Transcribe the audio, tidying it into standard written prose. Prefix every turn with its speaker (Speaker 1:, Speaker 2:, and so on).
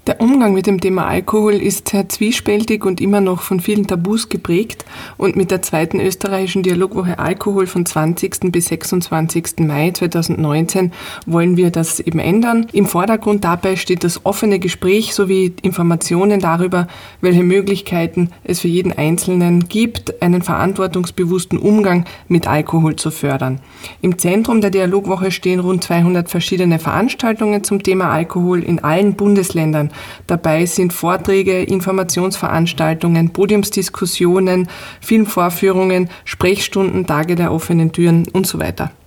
Speaker 1: Der Umgang mit dem Thema Alkohol ist sehr zwiespältig und immer noch von vielen Tabus geprägt. Und mit der zweiten österreichischen Dialogwoche Alkohol von 20. bis 26. Mai 2019 wollen wir das eben ändern. Im Vordergrund dabei steht das offene Gespräch sowie Informationen darüber, welche Möglichkeiten es für jeden Einzelnen gibt, einen verantwortungsbewussten Umgang mit Alkohol zu fördern. Im Zentrum der Dialogwoche stehen rund 200 verschiedene Veranstaltungen zum Thema Alkohol in allen Bundesländern. Dabei sind Vorträge, Informationsveranstaltungen, Podiumsdiskussionen, Filmvorführungen, Sprechstunden, Tage der offenen Türen und so weiter.